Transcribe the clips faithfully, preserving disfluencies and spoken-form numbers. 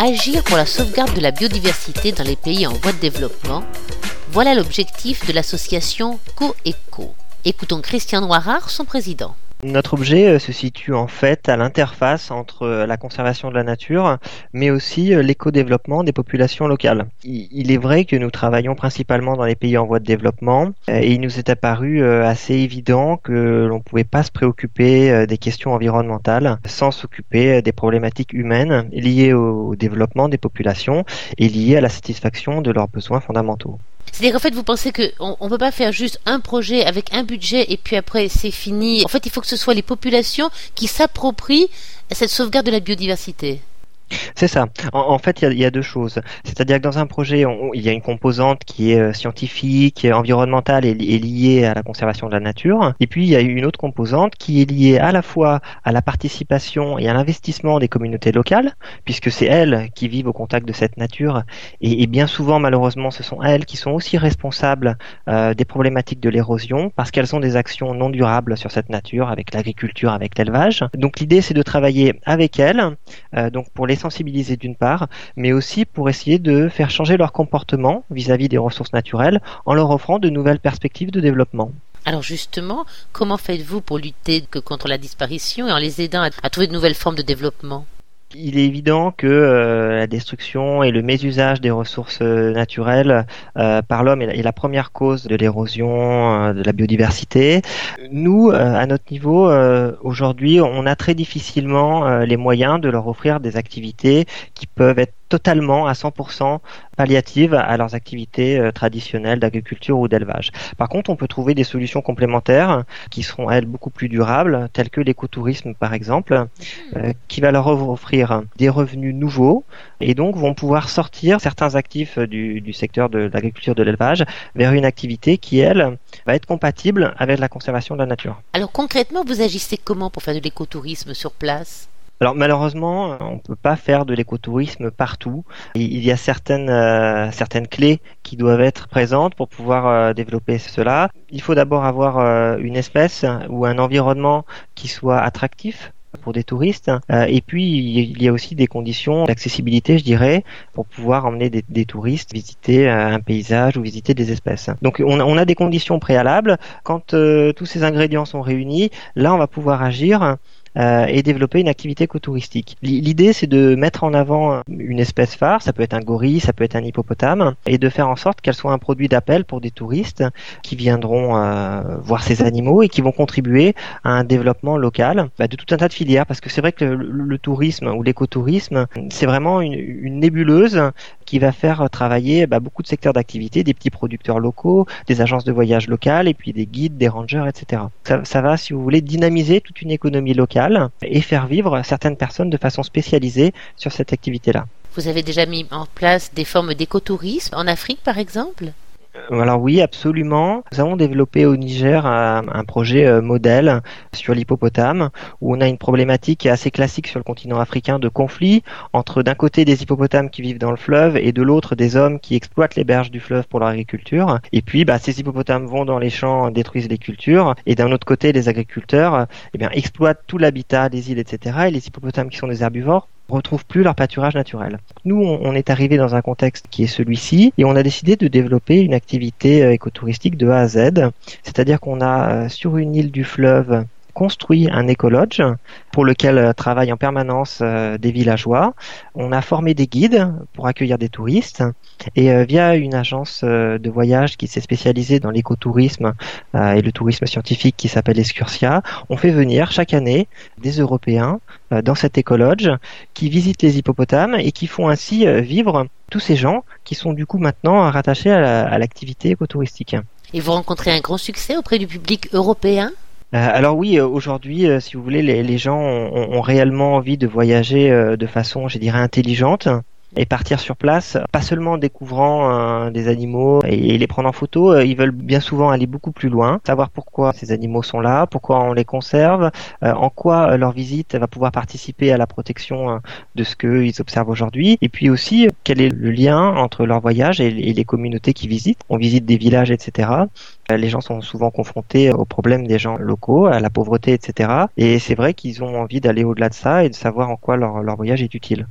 Agir pour la sauvegarde de la biodiversité dans les pays en voie de développement, voilà l'objectif de l'association Coeco. Écoutons Christian Noirard, son président. Notre objet se situe en fait à l'interface entre la conservation de la nature, mais aussi l'éco-développement des populations locales. Il est vrai que nous travaillons principalement dans les pays en voie de développement, et il nous est apparu assez évident que l'on ne pouvait pas se préoccuper des questions environnementales sans s'occuper des problématiques humaines liées au développement des populations et liées à la satisfaction de leurs besoins fondamentaux. C'est-à-dire qu'en fait, vous pensez qu'on ne peut pas faire juste un projet avec un budget et puis après c'est fini. En fait, il faut que ce soit les populations qui s'approprient cette sauvegarde de la biodiversité. C'est ça. En, en fait, il y, y a deux choses. C'est-à-dire que dans un projet, on, il y a une composante qui est euh, scientifique, environnementale et, et liée à la conservation de la nature. Et puis, il y a une autre composante qui est liée à la fois à la participation et à l'investissement des communautés locales, puisque c'est elles qui vivent au contact de cette nature. Et, et bien souvent, malheureusement, ce sont elles qui sont aussi responsables euh, des problématiques de l'érosion, parce qu'elles ont des actions non durables sur cette nature, avec l'agriculture, avec l'élevage. Donc, l'idée, c'est de travailler avec elles, euh, donc pour les sensibiliser d'une part, mais aussi pour essayer de faire changer leur comportement vis-à-vis des ressources naturelles en leur offrant de nouvelles perspectives de développement. Alors justement, comment faites-vous pour lutter contre la disparition et en les aidant à trouver de nouvelles formes de développement ? Il est évident que euh, la destruction et le mésusage des ressources euh, naturelles euh, par l'homme est la, est la première cause de l'érosion euh, de la biodiversité. Nous, euh, à notre niveau, euh, aujourd'hui, on a très difficilement euh, les moyens de leur offrir des activités qui peuvent être totalement à cent pour cent palliatives à leurs activités euh, traditionnelles d'agriculture ou d'élevage. Par contre, on peut trouver des solutions complémentaires qui seront, elles, beaucoup plus durables, telles que l'écotourisme, par exemple, euh, qui va leur offrir des revenus nouveaux et donc vont pouvoir sortir certains actifs du, du secteur de l'agriculture, de l'élevage vers une activité qui, elle, va être compatible avec la conservation de la nature. Alors concrètement, vous agissez comment pour faire de l'écotourisme sur place ? Alors malheureusement, on ne peut pas faire de l'écotourisme partout. Il y a certaines euh, certaines clés qui doivent être présentes pour pouvoir euh, développer cela. Il faut d'abord avoir euh, une espèce ou un environnement qui soit attractif pour des touristes. Euh, et puis il y a aussi des conditions d'accessibilité, je dirais, pour pouvoir emmener des, des touristes visiter euh, un paysage ou visiter des espèces. Donc on a, on a des conditions préalables. Quand euh, tous ces ingrédients sont réunis, là on va pouvoir agir Euh, et développer une activité écotouristique. L'idée, c'est de mettre en avant une espèce phare, ça peut être un gorille, ça peut être un hippopotame, et de faire en sorte qu'elle soit un produit d'appel pour des touristes qui viendront euh, voir ces animaux et qui vont contribuer à un développement local bah, de tout un tas de filières, parce que c'est vrai que le, le, le tourisme ou l'écotourisme, c'est vraiment une, une nébuleuse qui va faire travailler bah, beaucoup de secteurs d'activité, des petits producteurs locaux, des agences de voyage locales, et puis des guides, des rangers, et cetera. Ça, ça va, si vous voulez, dynamiser toute une économie locale et faire vivre certaines personnes de façon spécialisée sur cette activité-là. Vous avez déjà mis en place des formes d'écotourisme en Afrique, par exemple ? Alors oui, absolument. Nous avons développé au Niger un, un projet euh, modèle sur l'hippopotame, où on a une problématique assez classique sur le continent africain de conflit entre d'un côté des hippopotames qui vivent dans le fleuve et de l'autre des hommes qui exploitent les berges du fleuve pour leur agriculture. Et puis bah, ces hippopotames vont dans les champs, détruisent les cultures, et d'un autre côté les agriculteurs eh bien, exploitent tout l'habitat des îles, et cetera. Et les hippopotames qui sont des herbivores retrouvent plus leur pâturage naturel. Nous, on est arrivé dans un contexte qui est celui-ci et on a décidé de développer une activité écotouristique de A à Z, c'est-à-dire qu'on a sur une île du fleuve construit un écolodge pour lequel travaillent en permanence euh, des villageois. On a formé des guides pour accueillir des touristes et euh, via une agence euh, de voyage qui s'est spécialisée dans l'écotourisme euh, et le tourisme scientifique qui s'appelle Excursia, on fait venir chaque année des Européens euh, dans cet écolodge qui visitent les hippopotames et qui font ainsi euh, vivre tous ces gens qui sont du coup maintenant rattachés à, la, à l'activité écotouristique. Et vous rencontrez un grand succès auprès du public européen ? Alors oui, aujourd'hui, si vous voulez, les, les gens ont, ont réellement envie de voyager de façon, je dirais, intelligente et partir sur place, pas seulement en découvrant euh, des animaux et, et les prendre en photo, euh, ils veulent bien souvent aller beaucoup plus loin, savoir pourquoi ces animaux sont là, pourquoi on les conserve, euh, en quoi euh, leur visite va pouvoir participer à la protection euh, de ce qu'ils observent aujourd'hui, et puis aussi quel est le lien entre leur voyage et, et les communautés qu'ils visitent. On visite des villages, et cetera. Les gens sont souvent confrontés aux problèmes des gens locaux, à la pauvreté, et cetera. Et c'est vrai qu'ils ont envie d'aller au-delà de ça et de savoir en quoi leur, leur voyage est utile.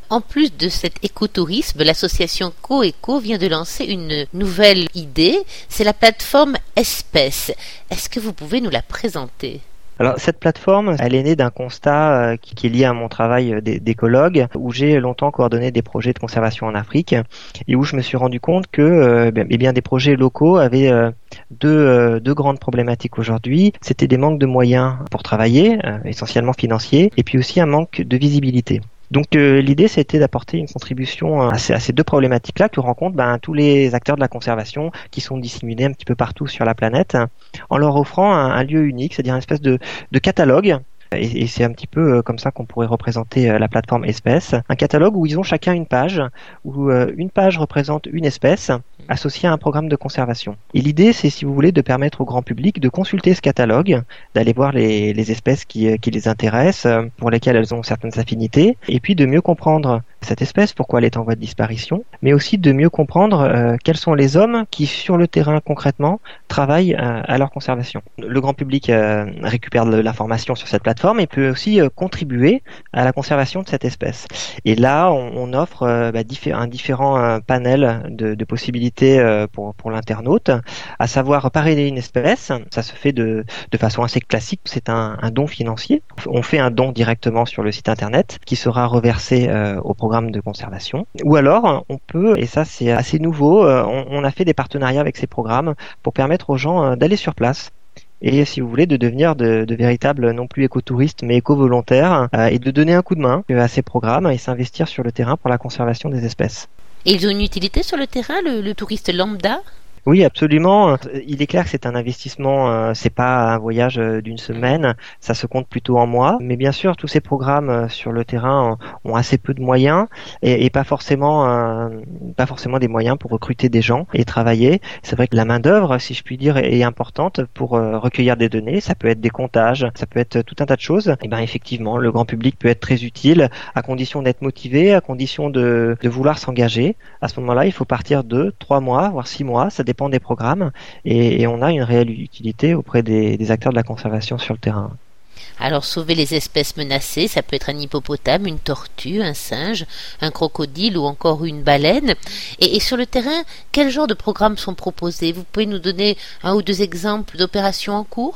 En plus de cet écotourisme, l'association Coeco vient de lancer une nouvelle idée, c'est la plateforme Espèce. Est-ce que vous pouvez nous la présenter ? Alors cette plateforme, elle est née d'un constat euh, qui, qui est lié à mon travail d'écologue, où j'ai longtemps coordonné des projets de conservation en Afrique et où je me suis rendu compte que euh, eh bien des projets locaux avaient euh, deux, euh, deux grandes problématiques aujourd'hui. C'était des manques de moyens pour travailler, euh, essentiellement financiers, et puis aussi un manque de visibilité. Donc euh, l'idée c'était d'apporter une contribution à ces, à ces deux problématiques-là que rencontrent ben, tous les acteurs de la conservation qui sont disséminés un petit peu partout sur la planète, en leur offrant un, un lieu unique, c'est-à-dire une espèce de, de catalogue. Et, et c'est un petit peu comme ça qu'on pourrait représenter la plateforme Espèce. Un catalogue où ils ont chacun une page, où une page représente une espèce associée à un programme de conservation. Et l'idée, c'est, si vous voulez, de permettre au grand public de consulter ce catalogue, d'aller voir les, les espèces qui, qui les intéressent, pour lesquelles elles ont certaines affinités, et puis de mieux comprendre cette espèce, pourquoi elle est en voie de disparition, mais aussi de mieux comprendre euh, quels sont les hommes qui, sur le terrain concrètement, travaillent euh, à leur conservation. Le grand public euh, récupère de l'information sur cette plateforme et peut aussi euh, contribuer à la conservation de cette espèce. Et là, on, on offre euh, bah, diffé- un différent euh, panel de, de possibilités euh, pour, pour l'internaute, à savoir parrainer une espèce. Ça se fait de, de façon assez classique, c'est un, un don financier. On fait un don directement sur le site internet qui sera reversé euh, au programme de conservation. Ou alors, on peut, et ça c'est assez nouveau, on, on a fait des partenariats avec ces programmes pour permettre aux gens d'aller sur place. Et si vous voulez, de devenir de, de véritables, non plus écotouristes, mais éco-volontaires, euh, et de donner un coup de main à ces programmes et s'investir sur le terrain pour la conservation des espèces. Et ils ont une utilité sur le terrain, le, le touriste lambda ? Oui, absolument. Il est clair que c'est un investissement, euh, c'est pas un voyage d'une semaine, ça se compte plutôt en mois. Mais bien sûr, tous ces programmes sur le terrain ont assez peu de moyens et, et pas forcément, euh, pas forcément des moyens pour recruter des gens et travailler. C'est vrai que la main d'œuvre, si je puis dire, est importante pour euh, recueillir des données. Ça peut être des comptages, ça peut être tout un tas de choses. Et ben effectivement, le grand public peut être très utile à condition d'être motivé, à condition de, de vouloir s'engager. À ce moment-là, il faut partir de trois mois, voire six mois. Ça dépend des programmes et, et on a une réelle utilité auprès des, des acteurs de la conservation sur le terrain. Alors sauver les espèces menacées, ça peut être un hippopotame, une tortue, un singe, un crocodile ou encore une baleine. Et, et sur le terrain, quel genre de programmes sont proposés ? Vous pouvez nous donner un ou deux exemples d'opérations en cours ?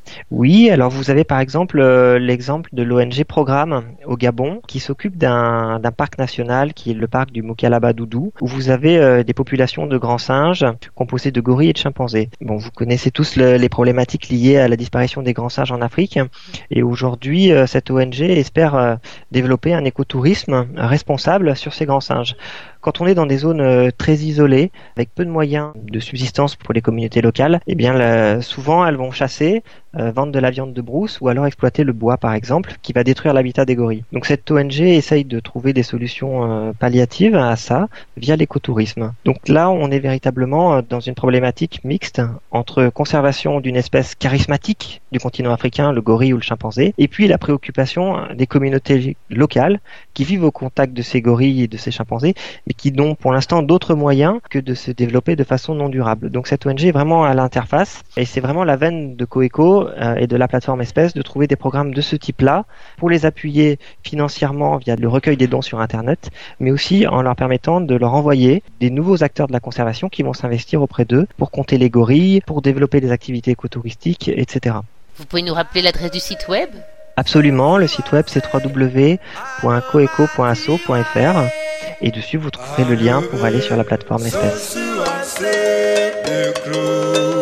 Oui, alors vous avez par exemple euh, l'exemple de l'O N G Programme au Gabon qui s'occupe d'un, d'un parc national qui est le parc du Moukalaba-Doudou où vous avez euh, des populations de grands singes composées de gorilles et de chimpanzés. Bon, vous connaissez tous le, les problématiques liées à la disparition des grands singes en Afrique et aujourd'hui euh, cette O N G espère euh, développer un écotourisme responsable sur ces grands singes. Quand on est dans des zones euh, très isolées, avec peu de moyens de subsistance pour les communautés locales, eh bien là, souvent elles vont chasser, euh, vendre de la viande de brousse ou alors exploiter le bois par exemple, qui va détruire l'habitat des gorilles. Donc cette O N G essaye de trouver des solutions euh, palliatives à ça via l'écotourisme. Donc là, on est véritablement dans une problématique mixte entre conservation d'une espèce charismatique du continent africain, le gorille ou le chimpanzé, et puis la préoccupation des communautés locales qui vivent au contact de ces gorilles et de ces chimpanzés, mais qui n'ont pour l'instant d'autres moyens que de se développer de façon non durable. Donc cette O N G est vraiment à l'interface et c'est vraiment la veine de Coeco euh, et de la plateforme Espèce de trouver des programmes de ce type-là pour les appuyer financièrement via le recueil des dons sur Internet, mais aussi en leur permettant de leur envoyer des nouveaux acteurs de la conservation qui vont s'investir auprès d'eux pour compter les gorilles, pour développer des activités écotouristiques, et cetera. Vous pouvez nous rappeler l'adresse du site web ? Absolument, le site web c'est w w w point coeco point asso point f r et dessus vous trouverez le lien pour aller sur la plateforme Espèce.